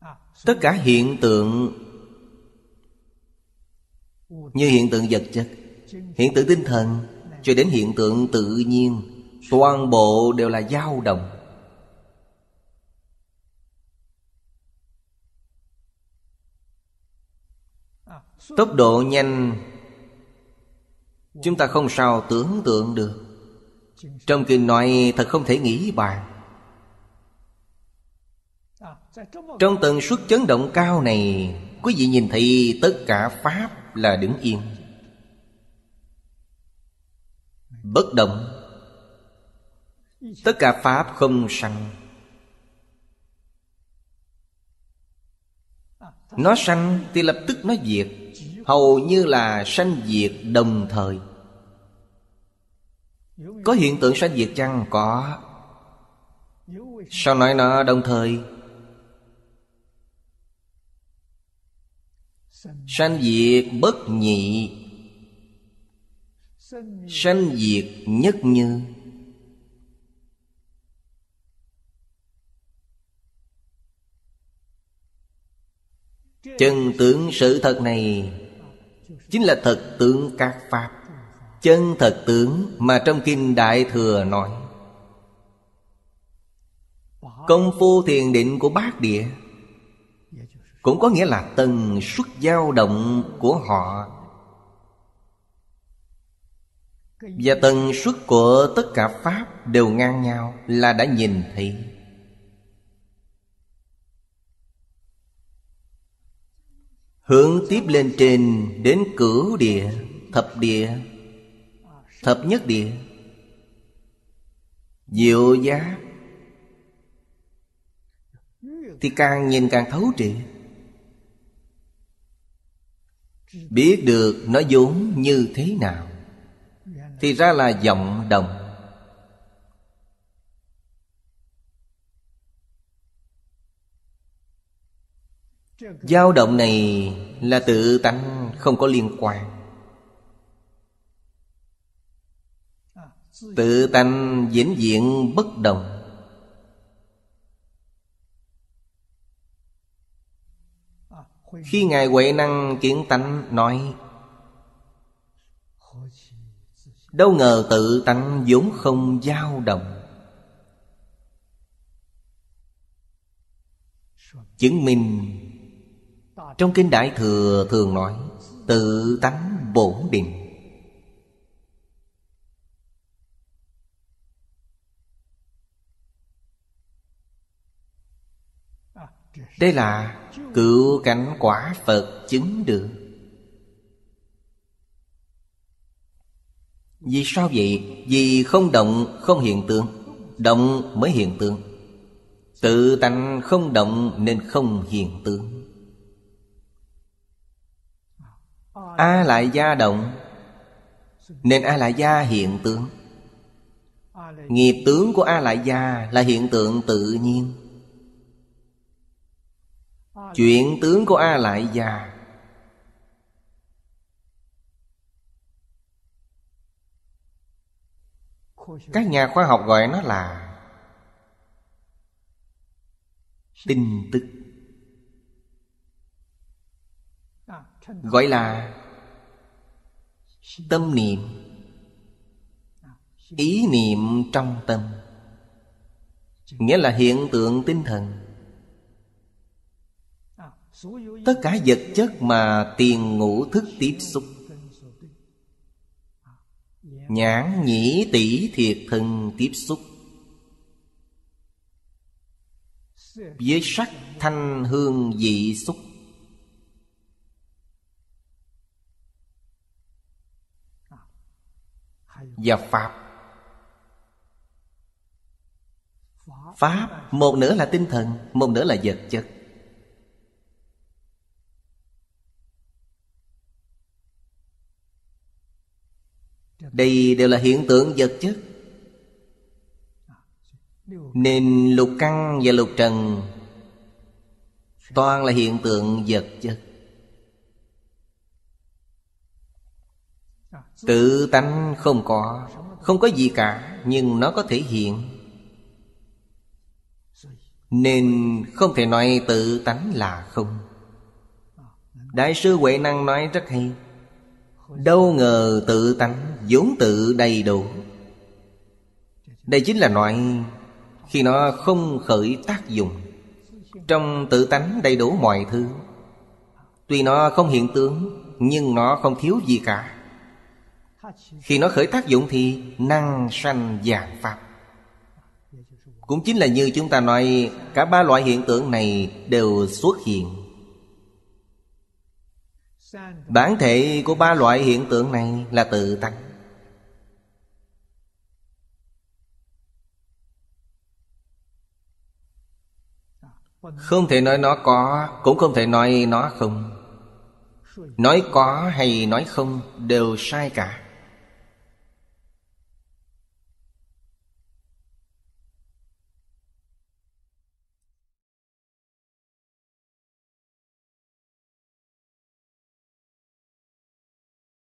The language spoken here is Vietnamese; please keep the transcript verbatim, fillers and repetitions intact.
Tất cả hiện tượng, như hiện tượng vật chất, hiện tượng tinh thần, cho đến hiện tượng tự nhiên, toàn bộ đều là dao động. Tốc độ nhanh chúng ta không sao tưởng tượng được. Trong kinh nói thật không thể nghĩ bàn. Trong tần suất chấn động cao này, quý vị nhìn thấy tất cả pháp là đứng yên, bất động. Tất cả pháp không sanh. Nó sanh thì lập tức nó diệt, hầu như là sanh diệt đồng thời. Có hiện tượng sanh diệt chăng? Có. Sao nói nó đồng thời? Sanh diệt bất nhị, sanh diệt nhất như. Chân tướng sự thật này chính là thật tướng các pháp. Chân thật tướng mà trong kinh Đại Thừa nói. Công phu thiền định của bát địa cũng có nghĩa là tần suất dao động của họ, và tần suất của tất cả pháp đều ngang nhau là đã nhìn thấy. Hướng tiếp lên trên đến cửu địa, thập địa, thập nhất địa, diệu giác, thì càng nhìn càng thấu triệt, biết được nó vốn như thế nào. Thì ra là vọng động. Dao động này là tự tánh, không có liên quan. Tự tánh vĩnh viễn bất động. Khi Ngài Huệ Năng Kiến Tánh nói, đâu ngờ tự tánh vốn không dao động, chứng minh trong kinh Đại Thừa thường nói tự tánh bổn định. Đây là cửu cảnh quả Phật chứng được. Vì sao vậy? Vì không động không hiện tượng, động mới hiện tượng. Tự tánh không động nên không hiện tượng. A lại gia động nên A lại gia hiện tượng. Nghiệp tướng của A lại gia là hiện tượng tự nhiên. Chuyện tướng của A lại gia các nhà khoa học gọi nó là tin tức, gọi là tâm niệm, ý niệm trong tâm, nghĩa là hiện tượng tinh thần. Tất cả vật chất mà tiền ngũ thức tiếp xúc, nhãn nhĩ tỷ thiệt thân tiếp xúc với sắc thanh hương vị xúc, và pháp. Pháp một nửa là tinh thần, một nửa là vật chất. Đây đều là hiện tượng vật chất. Nên lục căn và lục trần toàn là hiện tượng vật chất. Tự tánh không có, không có gì cả, nhưng nó có thể hiện. Nên không thể nói tự tánh là không. Đại sư Huệ Năng nói rất hay: đâu ngờ tự tánh vốn tự đầy đủ. Đây chính là nói khi nó không khởi tác dụng. Trong tự tánh đầy đủ mọi thứ. Tuy nó không hiện tướng, nhưng nó không thiếu gì cả. Khi nó khởi tác dụng thì năng sanh vạn pháp. Cũng chính là như chúng ta nói, cả ba loại hiện tượng này đều xuất hiện. Bản thể của ba loại hiện tượng này là tự tánh. Không thể nói nó có, cũng không thể nói nó không. Nói có hay nói không đều sai cả.